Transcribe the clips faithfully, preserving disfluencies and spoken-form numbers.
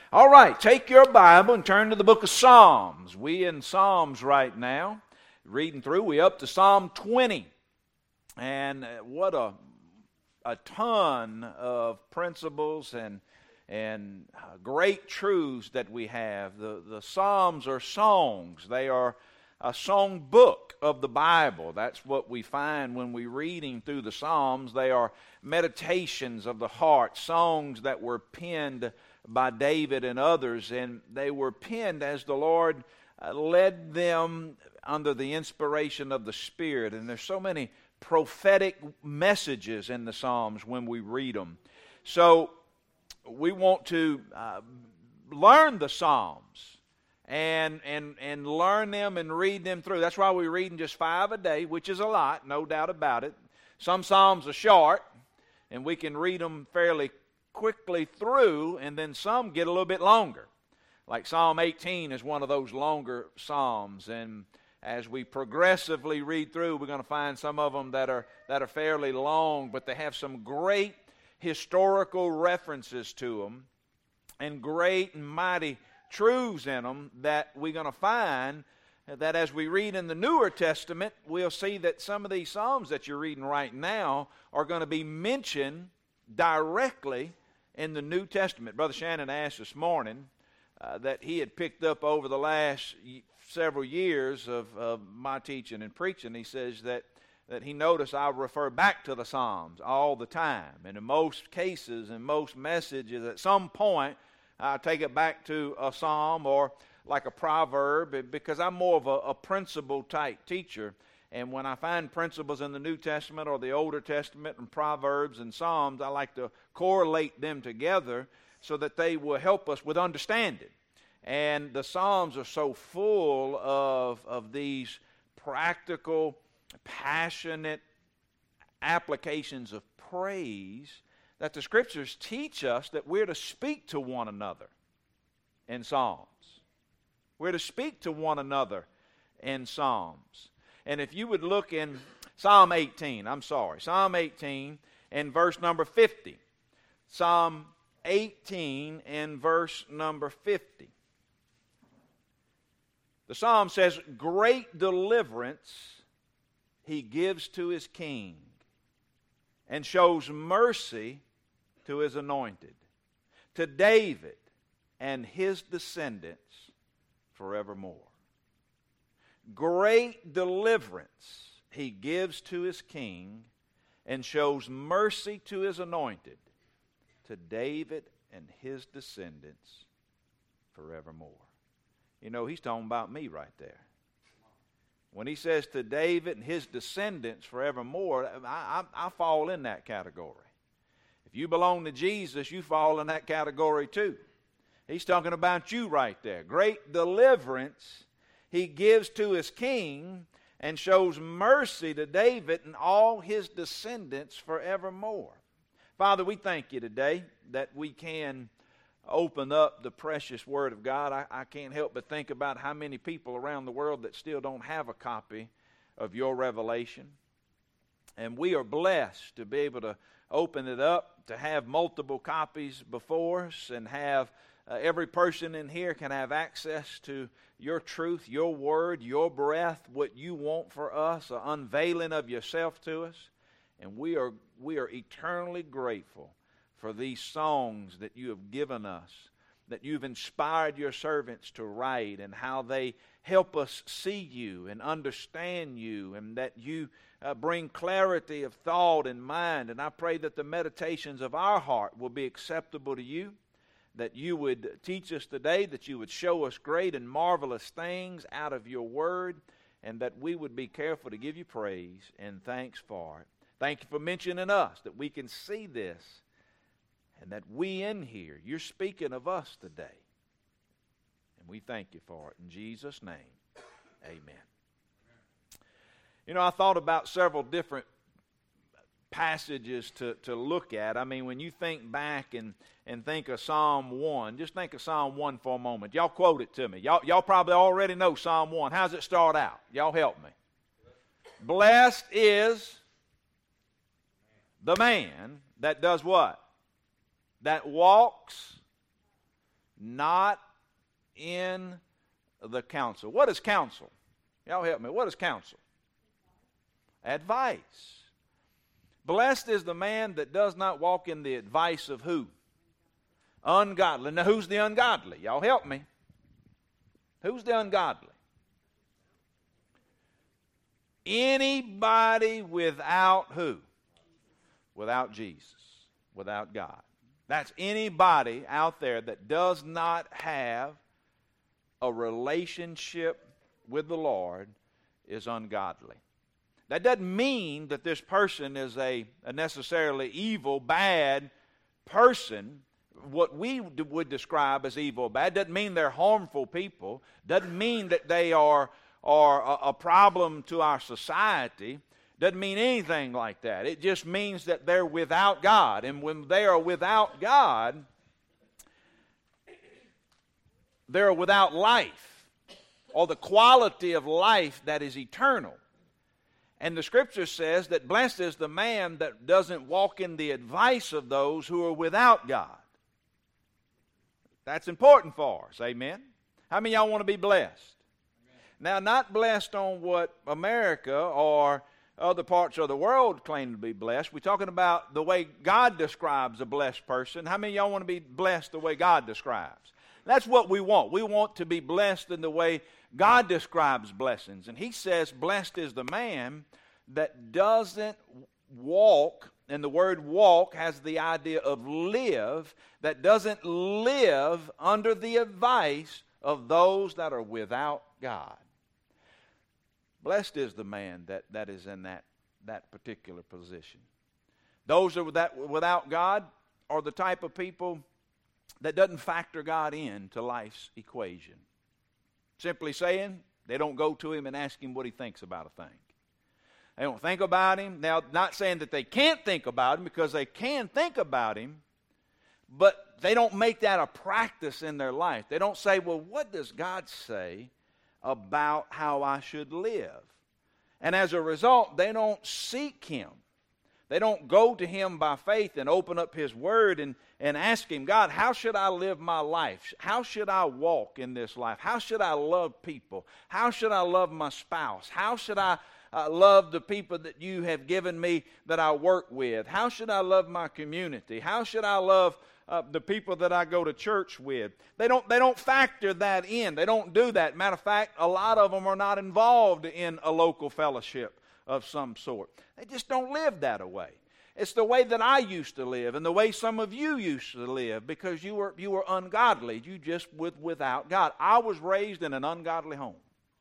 All right, take your Bible and turn to the book of Psalms. We in Psalms right now, reading through. We up to Psalm twenty, and what a a ton of principles and and great truths that we have. The the Psalms are songs. They are a song book of the Bible. That's what we find when we're reading through the Psalms. They are meditations of the heart, songs that were penned by David and others, and they were penned as the Lord uh, led them under the inspiration of the Spirit. And there's so many prophetic messages in the Psalms when we read them. So we want to uh, learn the Psalms and and and learn them and read them through. That's why we're reading just five a day, which is a lot, no doubt about it. Some Psalms are short, and we can read them fairly quickly through, and then some get a little bit longer. Like Psalm eighteen is one of those longer Psalms, and as we progressively read through, we're going to find some of them that are that are fairly long, but they have some great historical references to them and great and mighty truths in them that we're going to find that as we read in the Newer Testament, we'll see that some of these Psalms that you're reading right now are going to be mentioned directly in the New Testament. Brother Shannon asked this morning uh, that he had picked up over the last y- several years of, of my teaching and preaching. He says that, that he noticed I refer back to the Psalms all the time. And in most cases, in most messages, at some point, I take it back to a psalm or like a proverb, because I'm more of a, a principle type teacher. And when I find principles in the New Testament or the Older Testament and Proverbs and Psalms, I like to correlate them together so that they will help us with understanding. And the Psalms are so full of, of these practical, passionate applications of praise that the Scriptures teach us that we're to speak to one another in Psalms. We're to speak to one another in Psalms. And if you would look in Psalm eighteen, I'm sorry, Psalm eighteen and verse number fifty. Psalm eighteen and verse number fifty. The Psalm says, "Great deliverance he gives to his king, and shows mercy to his anointed, to David and his descendants forevermore." Great deliverance he gives to his king, and shows mercy to his anointed, to David and his descendants forevermore. You know, he's talking about me right there. When he says to David and his descendants forevermore, I, I, I fall in that category. If you belong to Jesus, you fall in that category too. He's talking about you right there. Great deliverance he gives to his king, and shows mercy to David and all his descendants forevermore. Father, we thank you today that we can open up the precious Word of God. I, I can't help but think about how many people around the world that still don't have a copy of your revelation. And we are blessed to be able to open it up, to have multiple copies before us, and have uh, every person in here can have access to your truth, your word, your breath, what you want for us, an unveiling of yourself to us. And we are we are eternally grateful for these songs that you have given us, that you've inspired your servants to write, and how they help us see you and understand you, and that you uh, bring clarity of thought and mind. And I pray that the meditations of our heart will be acceptable to you, that you would teach us today, that you would show us great and marvelous things out of your word, and that we would be careful to give you praise and thanks for it. Thank you for mentioning us, that we can see this, and that we in here, you're speaking of us today. And we thank you for it. In Jesus' name, amen. You know, I thought about several different passages to, to look at. I mean, when you think back and, and think of Psalm one, just think of Psalm one for a moment. Y'all quote it to me. Y'all, y'all probably already know Psalm one. How does it start out? Y'all help me. Blessed is the man that does what? That walks not in the counsel. What is counsel? Y'all help me. What is counsel? Advice. Blessed is the man that does not walk in the advice of who? Ungodly. Now, who's the ungodly? Y'all help me. Who's the ungodly? Anybody without who? Without Jesus. Without God. That's anybody out there that does not have a relationship with the Lord is ungodly. That doesn't mean that this person is a, a necessarily evil, bad person. What we would describe as evil, bad, doesn't mean they're harmful people. Doesn't mean that they are, are a, a problem to our society. Doesn't mean anything like that. It just means that they're without God. And when they are without God, they're without life, or the quality of life that is eternal. And the Scripture says that blessed is the man that doesn't walk in the advice of those who are without God. That's important for us, amen? How many of y'all want to be blessed? Now, not blessed on what America or other parts of the world claim to be blessed. We're talking about the way God describes a blessed person. How many of y'all want to be blessed the way God describes? That's what we want. We want to be blessed in the way God describes blessings. And He says, blessed is the man that doesn't walk, and the word walk has the idea of live, that doesn't live under the advice of those that are without God. Blessed is the man that, that is in that, that particular position. Those that are without God are the type of people that doesn't factor God into life's equation. Simply saying, they don't go to Him and ask Him what He thinks about a thing. They don't think about Him. Now, not saying that they can't think about Him, because they can think about Him, but they don't make that a practice in their life. They don't say, well, what does God say about how I should live? And as a result, they don't seek Him. They don't go to Him by faith and open up His Word and, and ask Him, God, how should I live my life? How should I walk in this life? How should I love people? How should I love my spouse? How should I uh, love the people that you have given me that I work with? How should I love my community? How should I love uh, the people that I go to church with? They don't, they don't factor that in. They don't do that. Matter of fact, a lot of them are not involved in a local fellowship of some sort. They just don't live that way. It's the way that I used to live, and the way some of you used to live, because you were you were ungodly. You just with without God. I was raised in an ungodly home.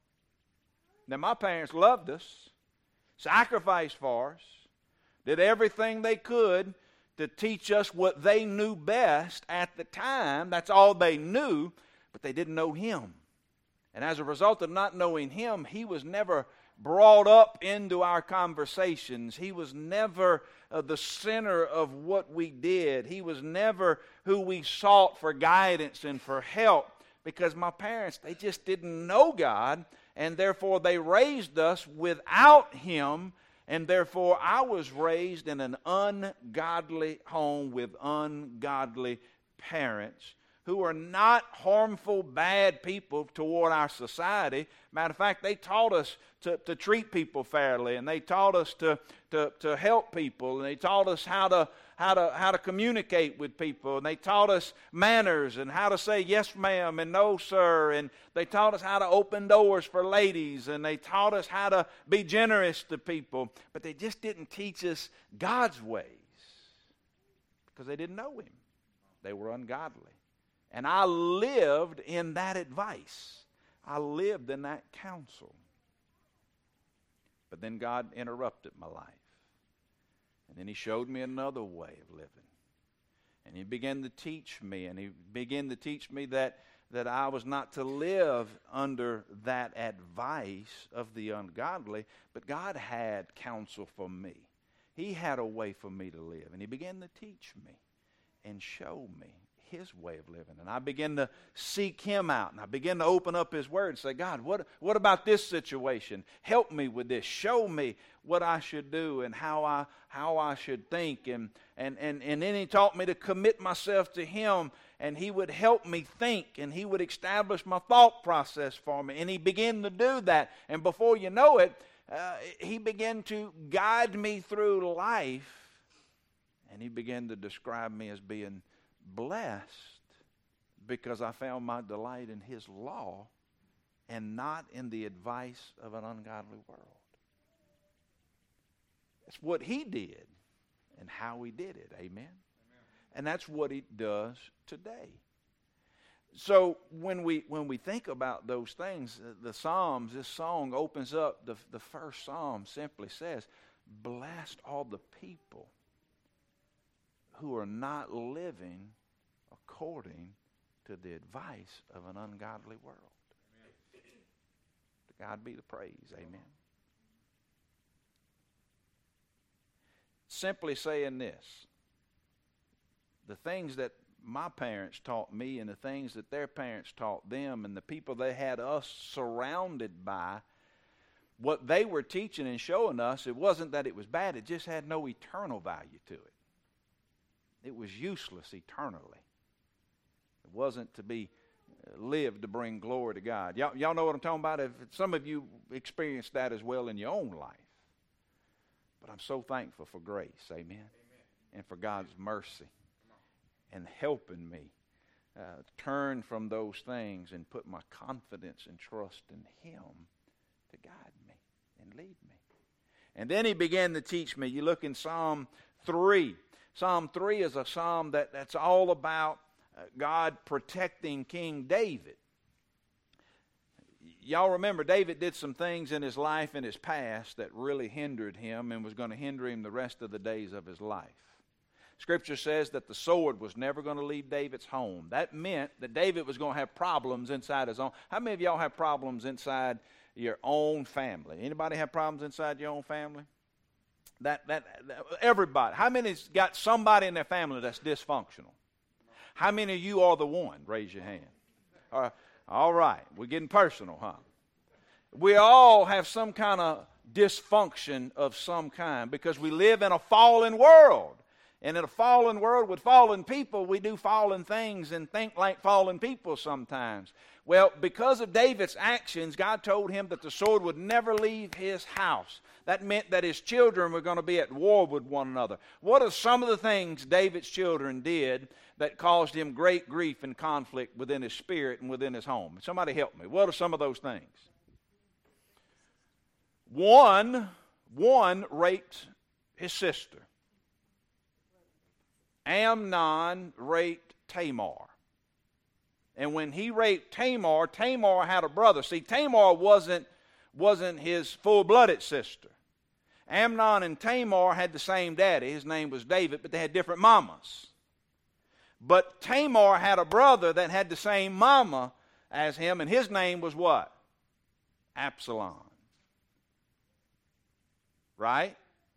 Now, my parents loved us, sacrificed for us, did everything they could to teach us what they knew best at the time. That's all they knew, but they didn't know Him. And as a result of not knowing Him, He was never brought up into our conversations. He was never uh, the center of what we did. He was never who we sought for guidance and for help, because my parents, they just didn't know God, and therefore they raised us without Him, and therefore I was raised in an ungodly home with ungodly parents who are not harmful, bad people toward our society. Matter of fact, they taught us to, to treat people fairly, and they taught us to, to, to help people, and they taught us how to, how to, how to communicate with people, and they taught us manners and how to say yes ma'am and no sir, and they taught us how to open doors for ladies, and they taught us how to be generous to people, but they just didn't teach us God's ways because they didn't know Him. They were ungodly. And I lived in that advice. I lived in that counsel. But then God interrupted my life. And then He showed me another way of living. And He began to teach me. And He began to teach me that, that I was not to live under that advice of the ungodly. But God had counsel for me. He had a way for me to live. And He began to teach me and show me His way of living. And I began to seek Him out, and I began to open up His Word and say, God, what, what about this situation? Help me with this. Show me what I should do and how I how I should think. And, and, and, and then He taught me to commit myself to Him and he would help me think, and he would establish my thought process for me. And he began to do that. And before you know it, uh, he began to guide me through life. And he began to describe me as being blessed because I found my delight in his law and not in the advice of an ungodly world. It's what he did and how he did it. Amen? Amen. And that's what he does today. So when we when we think about those things, the Psalms, this song opens up, the, the first Psalm simply says, blessed all the people who are not living according to the advice of an ungodly world. Amen. To God be the praise. Amen. Simply saying this, the things that my parents taught me and the things that their parents taught them and the people they had us surrounded by, what they were teaching and showing us, it wasn't that it was bad, it just had no eternal value to it. It was useless eternally. It wasn't to be lived to bring glory to God. Y'all, y'all know what I'm talking about? If some of you experienced that as well in your own life. But I'm so thankful for grace, amen, amen. And for God's mercy and helping me uh, turn from those things and put my confidence and trust in Him to guide me and lead me. And then He began to teach me. You look in Psalm three. Psalm three is a psalm that, that's all about uh, God protecting King David. Y'all remember David did some things in his life in his past that really hindered him and was going to hinder him the rest of the days of his life. Scripture says that the sword was never going to leave David's home. That meant that David was going to have problems inside his own. How many of y'all have problems inside your own family? Anybody have problems inside your own family? That, that, that everybody. How many's got somebody in their family that's dysfunctional? How many of you are the one? Raise your hand. All right, all right. We're getting personal, huh? We all have some kind of dysfunction of some kind because we live in a fallen world. And in a fallen world with fallen people, we do fallen things and think like fallen people sometimes. Well, because of David's actions, God told him that the sword would never leave his house. That meant that his children were going to be at war with one another. What are some of the things David's children did that caused him great grief and conflict within his spirit and within his home? Somebody help me. What are some of those things? One, one raped his sister. Amnon raped Tamar. And when he raped Tamar, Tamar had a brother. See, Tamar wasn't, wasn't his full-blooded sister. Amnon and Tamar had the same daddy. His name was David, but they had different mamas. But Tamar had a brother that had the same mama as him, and his name was what? Absalom. Right?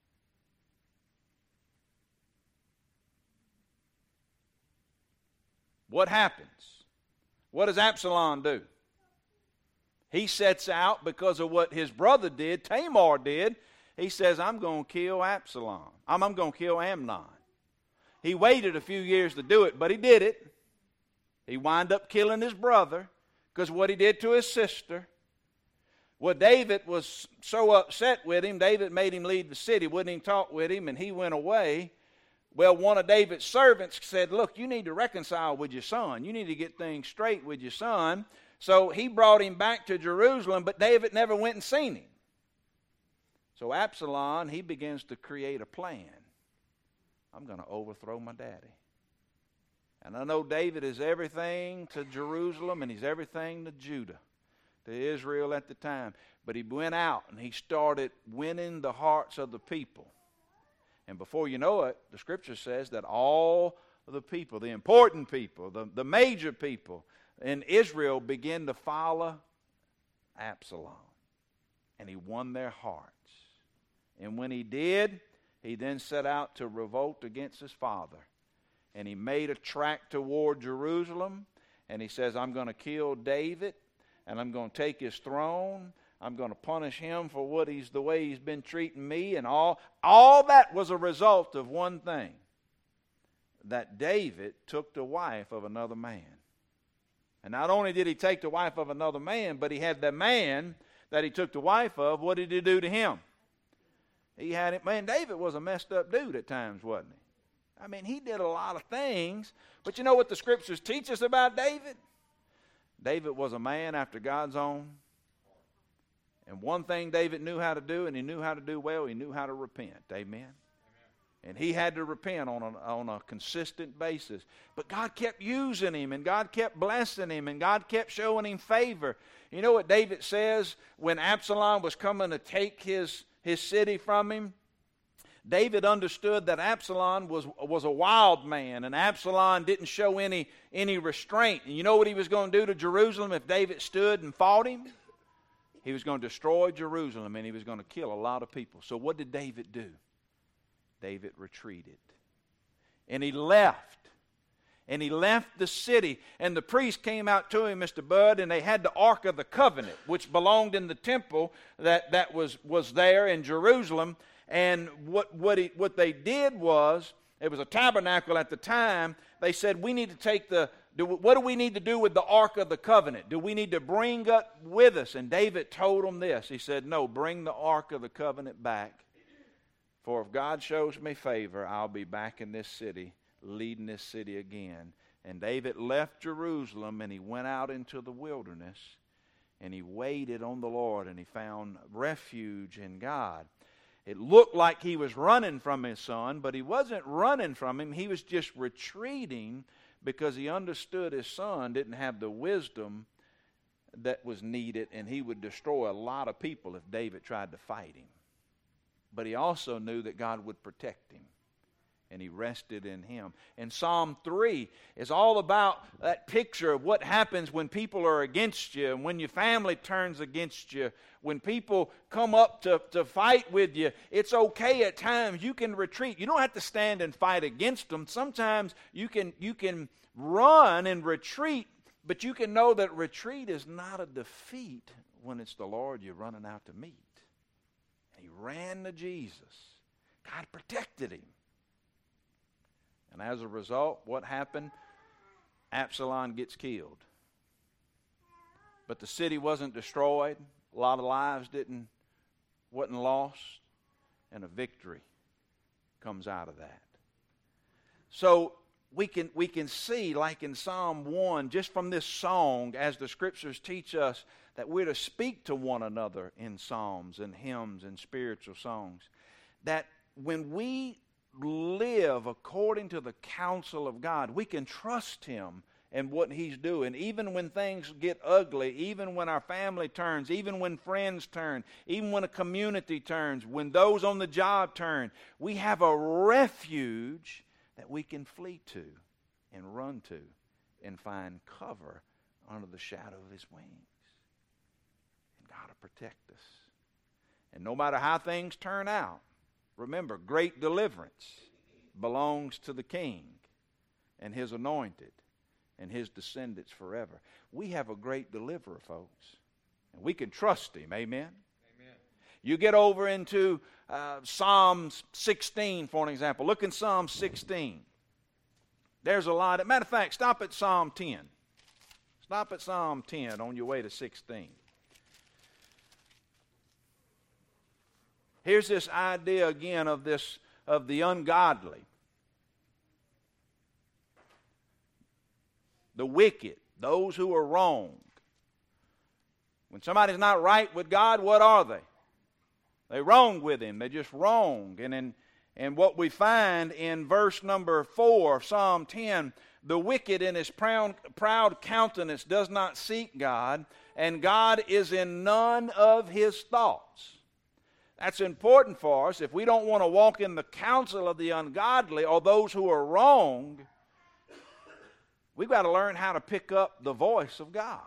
What happens? What does Absalom do? He sets out because of what his brother did, Tamar did. He says, I'm going to kill Absalom. I'm, I'm going to kill Amnon. He waited a few years to do it, but he did it. He wound up killing his brother because what he did to his sister. Well, David was so upset with him, David made him leave the city, wouldn't even talk with him, and he went away. Well, one of David's servants said, look, you need to reconcile with your son. You need to get things straight with your son. So he brought him back to Jerusalem, but David never went and seen him. So Absalom, he begins to create a plan. I'm going to overthrow my daddy. And I know David is everything to Jerusalem and he's everything to Judah, to Israel at the time. But he went out and he started winning the hearts of the people. And before you know it, the Scripture says that all of the people, the important people, the, the major people in Israel began to follow Absalom. And he won their hearts. And when he did, he then set out to revolt against his father. And he made a track toward Jerusalem. And he says, I'm going to kill David. And I'm going to take his throne. I'm going to punish him for what he's the way he's been treating me. And all, all that was a result of one thing. that David took the wife of another man. And not only did he take the wife of another man, but he had the man that he took the wife of. What did he do to him? He had it. Man, David was a messed up dude at times, wasn't he? I mean, he did a lot of things. But you know what the scriptures teach us about David? David was a man after God's own. And one thing David knew how to do, and he knew how to do well, he knew how to repent. Amen. And he had to repent on a, on a consistent basis. But God kept using him, and God kept blessing him, and God kept showing him favor. You know what David says when Absalom was coming to take his, his city from him? David understood that Absalom was, was a wild man, and Absalom didn't show any, any restraint. And you know what he was going to do to Jerusalem if David stood and fought him? He was going to destroy Jerusalem, and he was going to kill a lot of people. So what did David do? David retreated. And he left. And he left the city. And the priest came out to him, Mister Bud, and they had the Ark of the Covenant, which belonged in the temple that, that was, was there in Jerusalem. And what, what, he, what they did was, it was a tabernacle at the time. They said, we need to take the, do, what do we need to do with the Ark of the Covenant? Do we need to bring it with us? And David told them this. He said, no, bring the Ark of the Covenant back. For if God shows me favor, I'll be back in this city, leading this city again. And David left Jerusalem, and he went out into the wilderness, and he waited on the Lord, and he found refuge in God. It looked like he was running from his son, but he wasn't running from him. He was just retreating because he understood his son didn't have the wisdom that was needed, and he would destroy a lot of people if David tried to fight him. But he also knew that God would protect him, and he rested in him. And Psalm three is all about that picture of what happens when people are against you, and when your family turns against you, when people come up to, to fight with you. It's okay at times. You can retreat. You don't have to stand and fight against them. Sometimes you can, you can run and retreat, but you can know that retreat is not a defeat when it's the Lord you're running out to meet. He ran to Jesus. God protected him. And as a result, what happened? Absalom gets killed. But the city wasn't destroyed. A lot of lives didn't, wasn't lost. And a victory comes out of that. So we can, we can see, like in Psalm one, just from this song, as the scriptures teach us, that we're to speak to one another in psalms and hymns and spiritual songs. That when we live according to the counsel of God, we can trust Him and what He's doing. Even when things get ugly, even when our family turns, even when friends turn, even when a community turns, when those on the job turn, we have a refuge that we can flee to and run to and find cover under the shadow of His wings. God to protect us. And no matter how things turn out, remember, great deliverance belongs to the King and His anointed and His descendants forever. We have a great deliverer, folks. And we can trust Him. Amen? Amen. You get over into uh, Psalms sixteen, for an example. Look in Psalm sixteen. There's a lot. Of, matter of fact, stop at Psalm ten. Stop at Psalm ten on your way to sixteen. Here's this idea again of this of the ungodly, the wicked, those who are wrong. When somebody's not right with God, what are they? They're wrong with Him. They're just wrong. And in and what we find in verse number four of Psalm ten, the wicked in his proud, proud countenance does not seek God, and God is in none of his thoughts. That's important for us. If we don't want to walk in the counsel of the ungodly or those who are wrong, we've got to learn how to pick up the voice of God.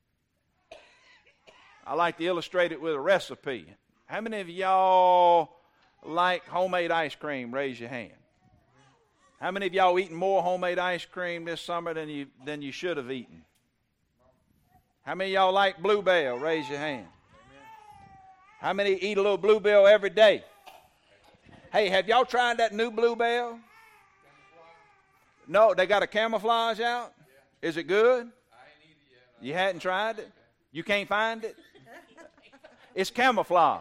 I like to illustrate it with a recipe. How many of y'all like homemade ice cream? Raise your hand. How many of y'all eaten more homemade ice cream this summer than you than you should have eaten? How many of y'all like Bluebell? Raise your hand. How many eat a little Bluebell every day? Hey, have y'all tried that new Bluebell? No, they got a camouflage out? Is it good? You hadn't tried it? You can't find it? It's camouflage.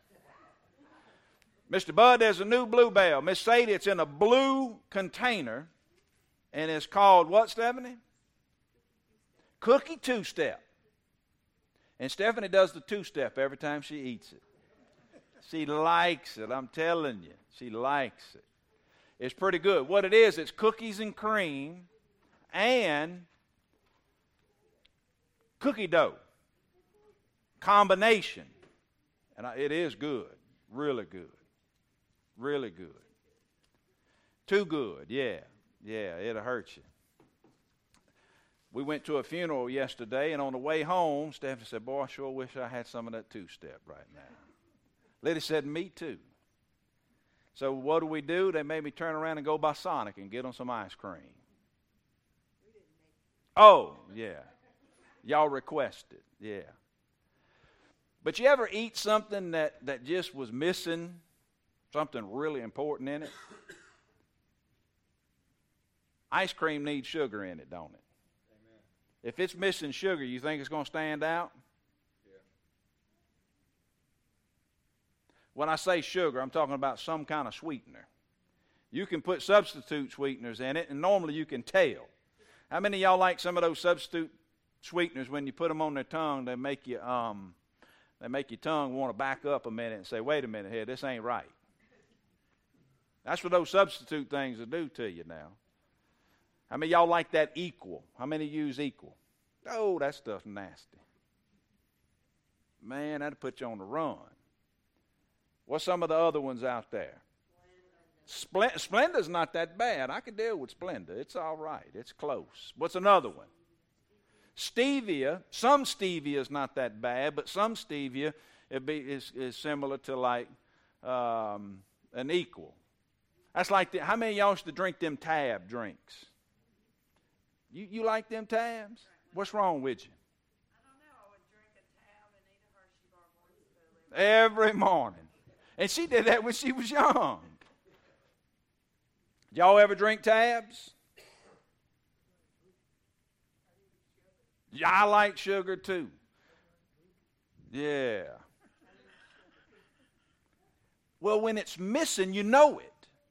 Mister Bud, there's a new Bluebell. Miss Sadie, it's in a blue container, and it's called what, Stephanie? Cookie two-step. And Stephanie does the two-step every time she eats it. She likes it, I'm telling you. She likes it. It's pretty good. What it is, it's cookies and cream and cookie dough combination. And it is good, really good, really good. Too good, yeah, yeah, it'll hurt you. We went to a funeral yesterday, and on the way home, Stephanie said, boy, I sure wish I had some of that two-step right now. Liddy said, me too. So what do we do? They made me turn around and go by Sonic and get on some ice cream. Oh, yeah. Y'all requested, yeah. But you ever eat something that, that just was missing something really important in it? Ice cream needs sugar in it, don't it? Amen. If it's missing sugar, you think it's going to stand out? Yeah. When I say sugar, I'm talking about some kind of sweetener. You can put substitute sweeteners in it, and normally you can tell. How many of y'all like some of those substitute sweeteners? When you put them on their tongue, they make you um, they make your tongue want to back up a minute and say, "Wait a minute here, this ain't right." That's what those substitute things will do to you now. How many of y'all like that Equal? How many use Equal? Oh, that stuff's nasty. Man, that'll put you on the run. What's some of the other ones out there? Splenda. Splenda's not that bad. I can deal with Splenda. It's all right. It's close. What's another one? Stevia. Some stevia is not that bad, but some stevia it be, is, is similar to like um, an Equal. That's like, the, how many of y'all used to drink them Tab drinks? You you like them Tabs? What's wrong with you? I don't know. I would drink a Tab and eat a Hershey bar morning. Every morning. And she did that when she was young. Did y'all ever drink Tabs? Yeah, I like sugar too. Yeah. Well, when it's missing, you know it.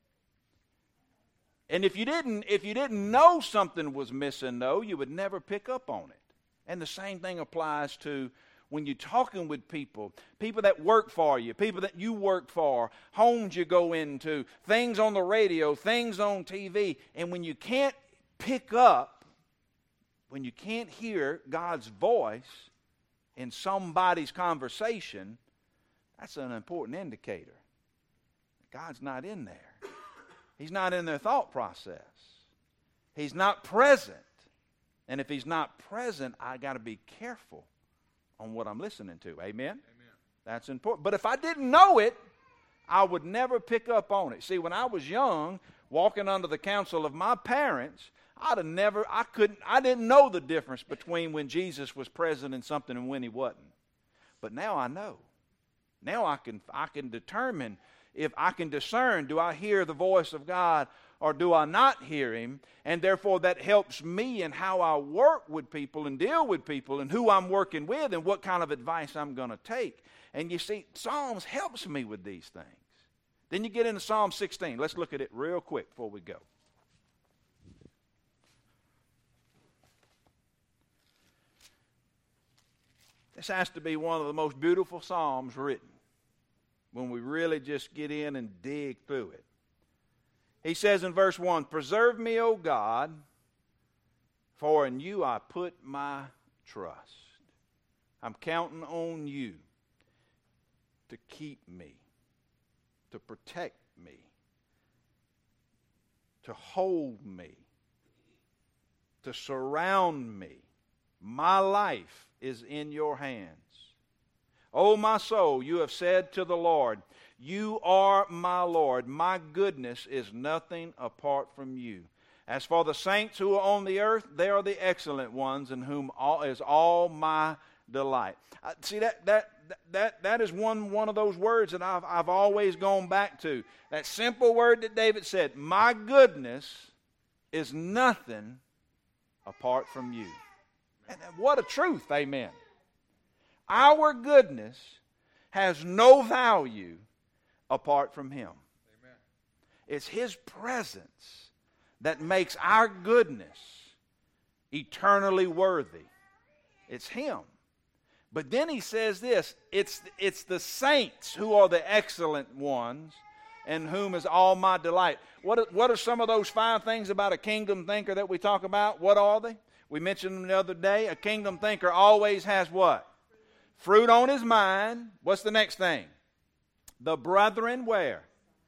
And if you didn't, if you didn't know something was missing, though, you would never pick up on it. And the same thing applies to when you're talking with people, people that work for you, people that you work for, homes you go into, things on the radio, things on T V. And when you can't pick up, when you can't hear God's voice in somebody's conversation, that's an important indicator. God's not in there. He's not in their thought process. He's not present. And if he's not present, I got to be careful on what I'm listening to. Amen? Amen? That's important. But if I didn't know it, I would never pick up on it. See, when I was young, walking under the counsel of my parents, I'd have never, I couldn't, I didn't know the difference between when Jesus was present in something and when he wasn't. But now I know. Now I can, I can determine if I can discern, do I hear the voice of God or do I not hear him? And therefore that helps me in how I work with people and deal with people and who I'm working with and what kind of advice I'm going to take. And you see, Psalms helps me with these things. Then you get into Psalm sixteen. Let's look at it real quick before we go. This has to be one of the most beautiful Psalms written, when we really just get in and dig through it. He says in verse one, "Preserve me, O God, for in you I put my trust." I'm counting on you to keep me, to protect me, to hold me, to surround me. My life is in your hands. O my soul, you have said to the Lord, you are my Lord. My goodness is nothing apart from you. As for the saints who are on the earth, they are the excellent ones, in whom all is all my delight. Uh, see, that that that that is one one of those words that I've I've always gone back to. That simple word that David said, my goodness is nothing apart from you. And what a truth, amen. Our goodness has no value apart from Him. Amen. It's His presence that makes our goodness eternally worthy. It's Him. But then he says this, it's, it's the saints who are the excellent ones, in whom is all my delight. What are, what are some of those five things about a kingdom thinker that we talk about? What are they? We mentioned them the other day. A kingdom thinker always has what? Fruit on his mind. What's the next thing? The brethren where?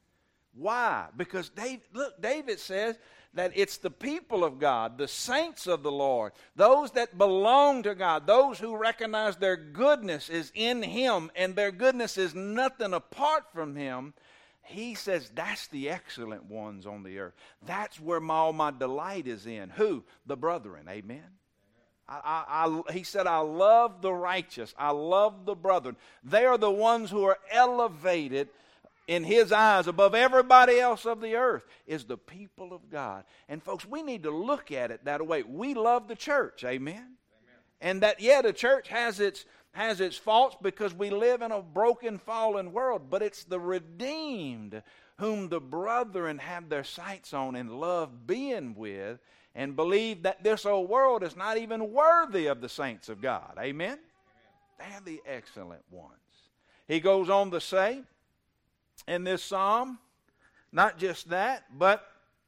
Why? Because David, look, David says that it's the people of God, the saints of the Lord, those that belong to God, those who recognize their goodness is in Him and their goodness is nothing apart from Him. He says that's the excellent ones on the earth. That's where my, all my delight is in. Who? The brethren. Amen. I, I, I, he said, I love the righteous. I love the brethren. They are the ones who are elevated in His eyes above everybody else of the earth, is the people of God. And folks, we need to look at it that way. We love the church. Amen. Amen. And that, yeah, the church has its has its faults because we live in a broken, fallen world. But it's the redeemed whom the brethren have their sights on and love being with, and believe that this old world is not even worthy of the saints of God. Amen? Amen. They're the excellent ones. He goes on to say in this psalm, not just that, but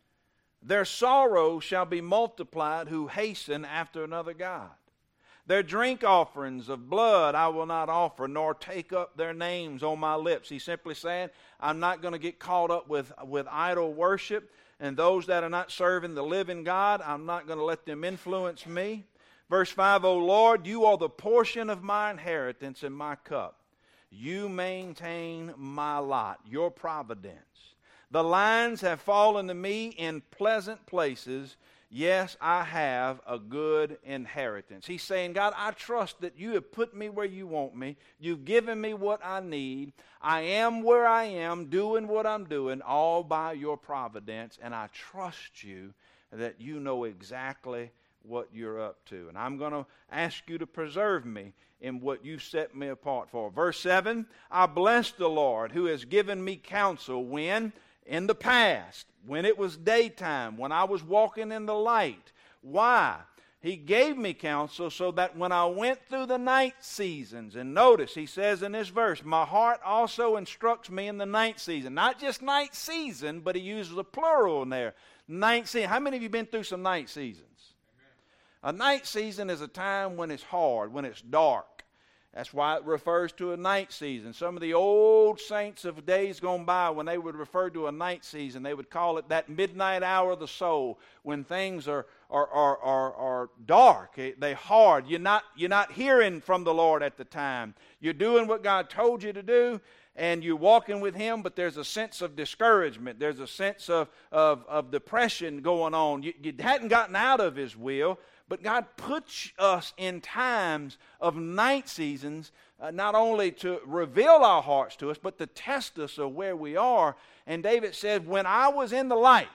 their sorrow shall be multiplied who hasten after another God. Their drink offerings of blood I will not offer, nor take up their names on my lips. He's simply saying, I'm not going to get caught up with, with idol worship. And those that are not serving the living God, I'm not going to let them influence me. Verse five, O Lord, you are the portion of my inheritance and my cup. You maintain my lot, your providence. The lines have fallen to me in pleasant places. Yes, I have a good inheritance. He's saying, God, I trust that you have put me where you want me. You've given me what I need. I am where I am, doing what I'm doing, all by your providence. And I trust you that you know exactly what you're up to. And I'm going to ask you to preserve me in what you set me apart for. Verse seven, I bless the Lord who has given me counsel when? In the past, when it was daytime, when I was walking in the light. Why? He gave me counsel so that when I went through the night seasons, and notice he says in this verse, my heart also instructs me in the night season. Not just night season, but he uses a plural in there. Night season. How many of you been through some night seasons? Amen. A night season is a time when it's hard, when it's dark. That's why it refers to a night season. Some of the old saints of days gone by, when they would refer to a night season, they would call it that midnight hour of the soul, when things are are are are, are dark, they're hard. You're not you're not hearing from the Lord at the time. You're doing what God told you to do, and you're walking with Him, but there's a sense of discouragement. There's a sense of of, of depression going on. You, you hadn't gotten out of His will. But God puts us in times of night seasons, uh, not only to reveal our hearts to us, but to test us of where we are. And David said, when I was in the light,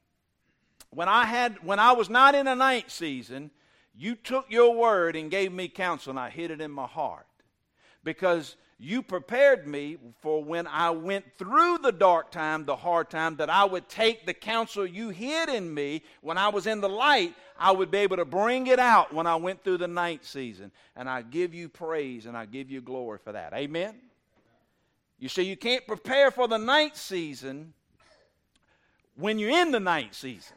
when I had, when I was not in a night season, you took your word and gave me counsel, and I hid it in my heart. Because you prepared me for when I went through the dark time, the hard time, that I would take the counsel you hid in me when I was in the light. I would be able to bring it out when I went through the night season. And I give you praise and I give you glory for that. Amen? You see, you can't prepare for the night season when you're in the night season.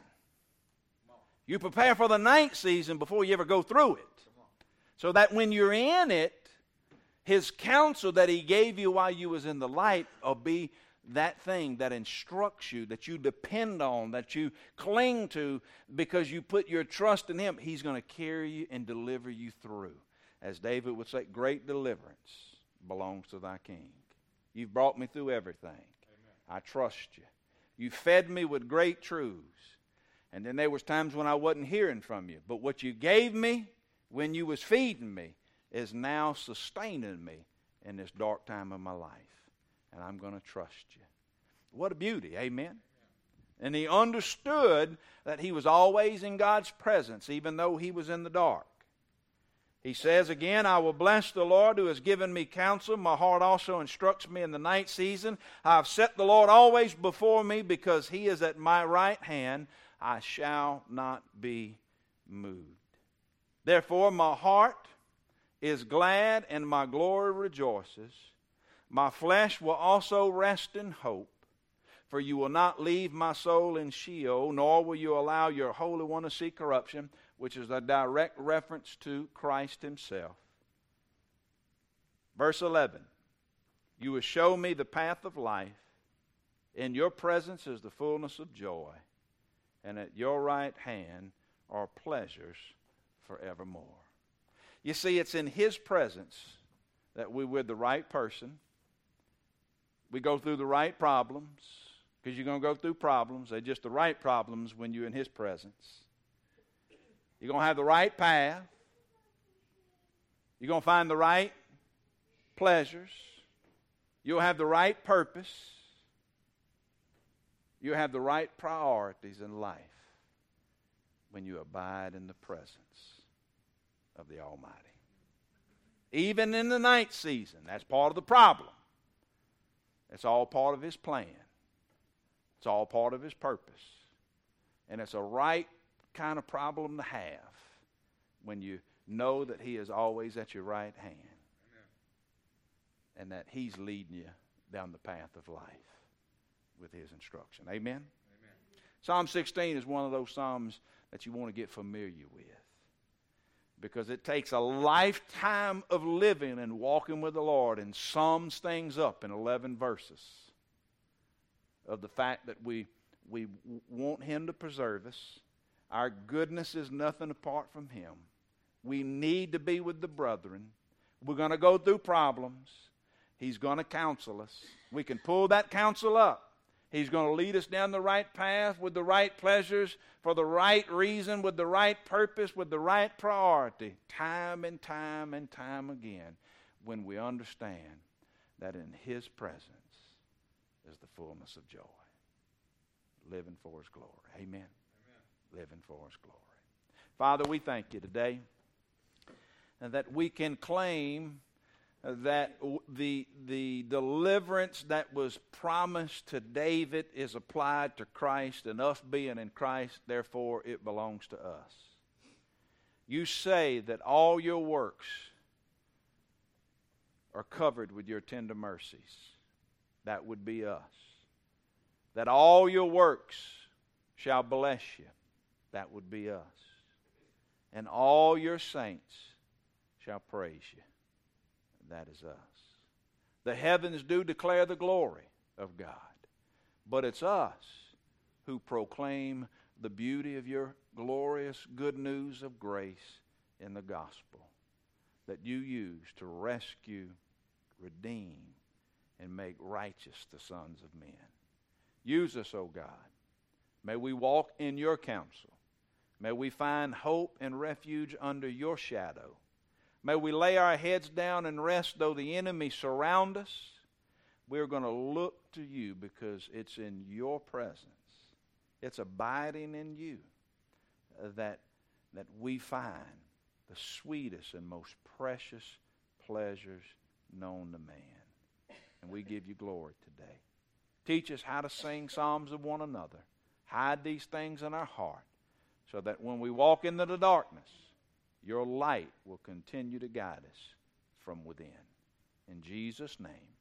You prepare for the night season before you ever go through it. So that when you're in it, His counsel that He gave you while you was in the light will be that thing that instructs you, that you depend on, that you cling to because you put your trust in Him. He's going to carry you and deliver you through. As David would say, great deliverance belongs to thy King. You've brought me through everything. Amen. I trust you. You fed me with great truths. And then there was times when I wasn't hearing from you. But what you gave me when you was feeding me is now sustaining me in this dark time of my life. And I'm going to trust you. What a beauty, amen? And he understood that he was always in God's presence, even though he was in the dark. He says again, I will bless the Lord who has given me counsel. My heart also instructs me in the night season. I have set the Lord always before me, because he is at my right hand. I shall not be moved. Therefore my heart is glad and my glory rejoices. My flesh will also rest in hope. For you will not leave my soul in Sheol, nor will you allow your Holy One to see corruption, which is a direct reference to Christ himself. Verse eleven, you will show me the path of life. In your presence is the fullness of joy, and at your right hand are pleasures forevermore. You see, it's in his presence that we're with the right person. We go through the right problems, because you're going to go through problems. They're just the right problems when you're in his presence. You're going to have the right path. You're going to find the right pleasures. You'll have the right purpose. You'll have the right priorities in life when you abide in the presence of the Almighty. Even in the night season, that's part of the problem. It's all part of his plan. It's all part of his purpose. And it's a right kind of problem to have when you know that he is always at your right hand. Amen. And that he's leading you down the path of life with his instruction. Amen? Amen? Psalm sixteen is one of those psalms that you want to get familiar with, because it takes a lifetime of living and walking with the Lord and sums things up in eleven verses of the fact that we, we want him to preserve us. Our goodness is nothing apart from him. We need to be with the brethren. We're going to go through problems. He's going to counsel us. We can pull that counsel up. He's going to lead us down the right path with the right pleasures, for the right reason, with the right purpose, with the right priority, time and time and time again, when we understand that in his presence is the fullness of joy. Living for his glory. Amen. Amen. Living for his glory. Father, we thank you today that we can claim that the, the deliverance that was promised to David is applied to Christ, and us being in Christ, therefore it belongs to us. You say that all your works are covered with your tender mercies. That would be us. That all your works shall bless you. That would be us. And all your saints shall praise you. That is us. The heavens do declare the glory of God, but it's us who proclaim the beauty of your glorious good news of grace in the gospel that you use to rescue, redeem, and make righteous the sons of men. Use us, O God. May we walk in your counsel. May we find hope and refuge under your shadow. May we lay our heads down and rest though the enemy surround us. We're going to look to you because it's in your presence. It's abiding in you that, that we find the sweetest and most precious pleasures known to man. And we give you glory today. Teach us how to sing psalms of one another. Hide these things in our heart so that when we walk into the darkness, your light will continue to guide us from within. In Jesus' name.